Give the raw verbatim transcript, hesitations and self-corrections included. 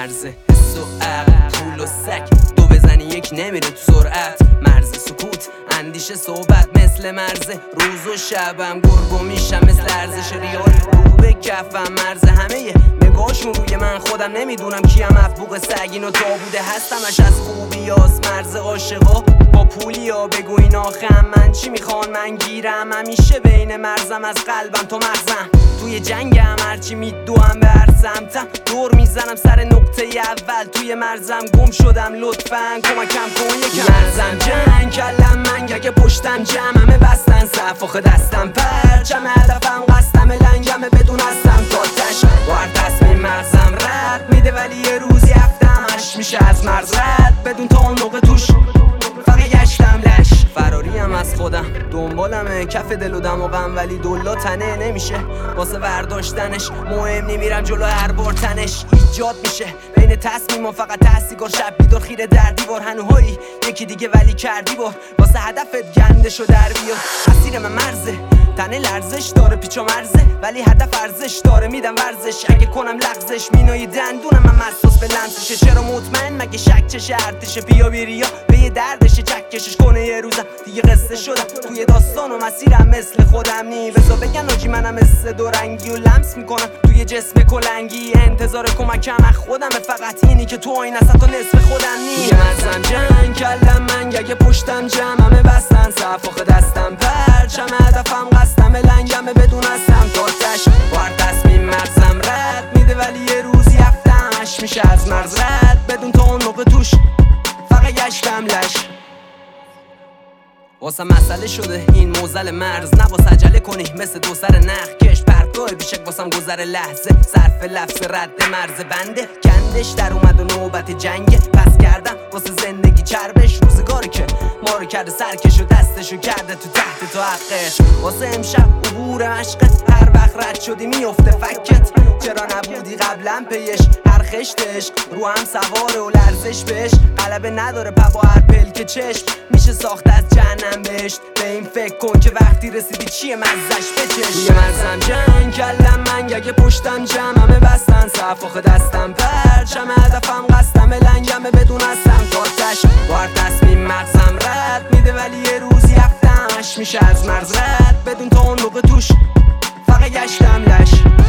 مرز حس و عقل، طول و سک، دو بزنی یک نمیره تو سرعت. مرز سکوت، اندیشه صحبت مثل مرز روز و شبم، گرگو میشم مثل ارزش ریال رو به کفم. مرز همه نگاهشون روی من، خودم نمیدونم کیم. افبوق سگین و تا بوده هستمش از خوبی هاست. مرز عاشقا با پولی ها، بگو این آخم من چی میخوان من گیرم. همیشه بین مرزم، از قلبم تا مغزم. توی جنگم هرچی میدوام به هر سمتم، دور میزنم سر نقطه اول. توی مرزم گم شدم، لطفاً کمکم کن یکم. مرزم جنگ کلم من، اگه پشتم جمع همه بستن صف، آخه دستم پرچم. هدفم قصدم لنگمه بدون هستم تاتش. با هر تصمیم مغزم رد میده، ولی یه روزی هفتمش میشه از مرز رد بدون تا اون موقع توش فقط گشتم لش. فراریم از خودم، دنبالمه کف دل و دماغم، ولی دولا تنه نمیشه واسه برداشتنش. مهم نمیرم جلو هر بار تنش ایجاد میشه بین تصمیم و فقط تحصیگار. شب بیدار خیره در دیوار، هنوهایی یکی دیگه ولی کردی بار. واسه هدفت گنده شو در بیار. اسیر من مرزه، تنه لرزش داره، پیچ و مرزه ولی هدف ارزش داره. میدم ورزش اگه کنم لغزش، مینای دندونم من محسوس به لمسشه. چرا مطمئن مگه شک چشه ارتشه؟ بیا بیریا به یه دردشه، چکشش کنه یه روزم دیگه قصه شدم. توی داستان و مسیرم مثل خودم نی، بزا بگن آجی منم مثل دو رنگی و لمس میکنم توی جسم کلنگی. انتظار کمکم از خودمه، فقط اینی که تو آین است تا نصف خودم نی. یه مرزم جنگ کلم من، اگه پشتم جمع همه بستن صف، آخه دستم پرچم. هدفم قصدم لنگمه بدون هستم تاتش. با هر تصمیم مغزم رد میده، ولی یه روزی هفتمش میشه از مرز رد بدون تا اون موقع توش فقط گشتم لش. واسه مسئله شده این موزل مرز، نباس عجله کنی مثل دو سر نخ کش. پرتگاه بیشک واسم گذر لحظه، صرف لفظ رد مرز بنده. کندش در اومد و نوبت جنگه، پس کردم واسه زندگی چربش. روزگاری که ما رو کرده سرکش و دستشو کرده تو تحت تو حقش. واسه امشب عبور مشقت، هر وقت رد شدی میفته فکت. چرا نبودی قبلا پیش؟ هر خشت عشق رو هم سواره و لرزش بهش غلبه نداره. پا هر پلک چشم میشه ساخت از جهنم بهشت. به این فکر کن که وقتی رسیدی چیه مزش بچش. یه مرزم جنگ کلم من، اگه پشتم جمع همه بستن صف، آخه دستم پرچم. هدفم قصدم لنگمه بدون هستم تاتش. با هر تصمیم مغزم رد میده، ولی یه روزی هفتمش میشه از مرز رد بدون تا اون موقع توش فقط گشتم لش.